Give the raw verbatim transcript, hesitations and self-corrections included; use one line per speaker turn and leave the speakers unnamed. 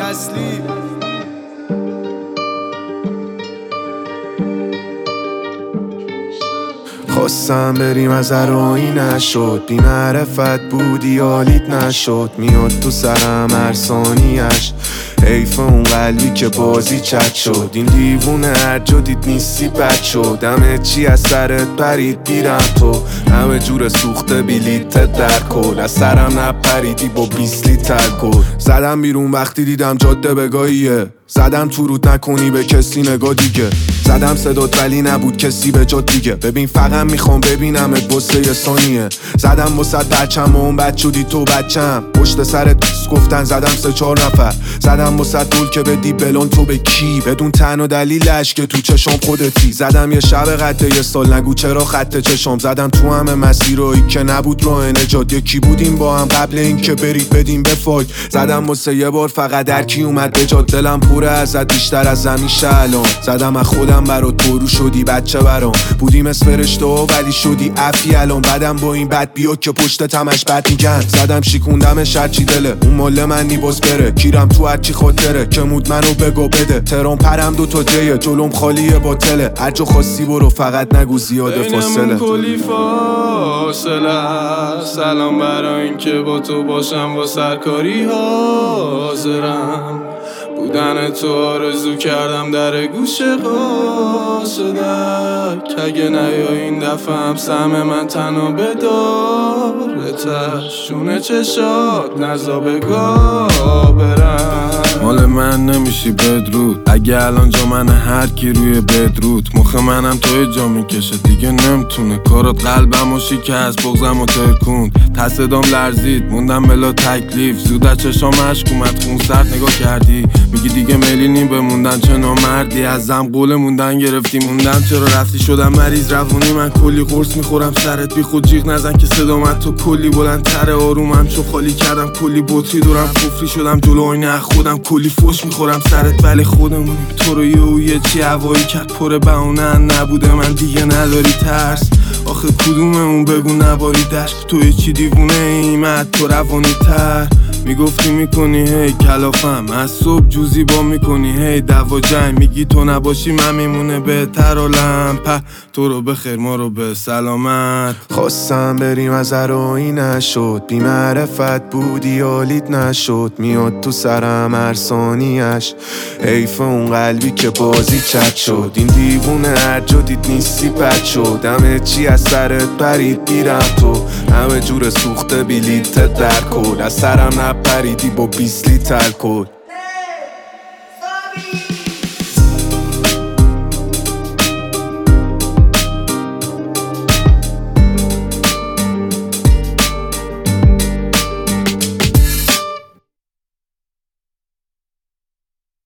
اصلی. خواستم بریم از ارایی نشد، بی معرفت بودی حالیت نشد. میاد تو سرم هر ثانیش، حیف اون قلبی که بازی چت شد. این دیوونه هر جا دید نیستی بد شد. همه چی از سرت پرید بیرم تو، همه جور سوخته بیلیت در کل. از سرم نپریدی با بیست لیتر الکل. زدم بیرون وقتی دیدم جاده بگاهیه، زدم تو رود نکنی به کسی نگاه دیگه. زدم صدات ولی نبود کسی به جا دیگه. ببین فقط میخوام ببینمت واسه یه ثانیه. زدم واسه بچم و اون بد شدی تو بچم. پشت سرت گفتن زدم سه چهار نفر. زدم واسه دول که بدی بلون تو به کی، بدون تنها دلیلش که تو چشم خودتی. زدم یه شب قد یه سال نگو چرا خط چشم. زدم تو همه مسیرایی که نبود راه نجات. یکی بودیم با هم قبل این که برید بدیم به فاک. زدم واسه یه بار فقط در کی اومد به جات. دلم پره ازت بیشتر از همیشه الان. زدم از خودم برات پرو شدی بچه برام. بودیم از فرشته ها ولی شدی عفی الان. بعدم با این بد بیا که پشت تمش بد میگن. زدم شیکوندمش هرچی دله، اون مال من نیباز بره. کیرم تو هرچی خاطره که مود منو بگو بده. ترام پرم دو تا جیه جلوم خالیه باطله. هر جا خواستی برو فقط نگو زیاده فاصله.
بینمون کلی فاصله، سلام برای این که با تو باشم و سرکاری حاضرم. بودن تو آرزو کردم در گوش قاصدک. اگه نیا این دفعه هم سهم من تنها بدارتش. شونه چشات نزا بگاه برم. مال من نمیشی بدرود، اگه الان جا من هر کی روی بدرود. مخ منم توی جا میکشه دیگه نمتونه. کارات قلبم و شکست بغزم و ترکوند. تصدام لرزید موندم بلا تکلیف. زود از چشام عشق اومد خون سرد نگاه کردی. میگی دیگه میلی نیم بموندن چه نامردی. ازم قول موندن گرفتی موندم چرا رفتی. شدم مریض روانی من کلی قرص میخورم سرت بی خود جیغ نزن که صدامت تو کلی بلندتر. آرومم چو خالی کردم کلی بطری دورم کفری شدم جلو آینه خودم. کلی فوش میخورم سرت ولی خودمونیم. تو رو یه و یه چی هوایی کرد پر بهونه نبوده من دیگه نداری ترس. آخه کدوممون بگو نباری دشت. توی چی دیوونه ایمت تو روانی تر. میگفتی میکنی هی کلافم، از صبح جوزی با میکنی هی دوا جنگ. میگی تو نباشی من میمونه بهتر عالم. په تو رو بخیر ما رو به سلامت.
خواستم بریم از ارایی نشد، بی معرفت بودی حالیت نشد. میاد تو سرم هر ثانیش، حیف اون قلبی که بازی چت شد. این دیوونه هر جا دید نیستی بد شد. همه چی از سرت پرید بیرم تو، همه جور سوخته بیلیت در کل. از سرم نپریدی با بیست لیتر الکل.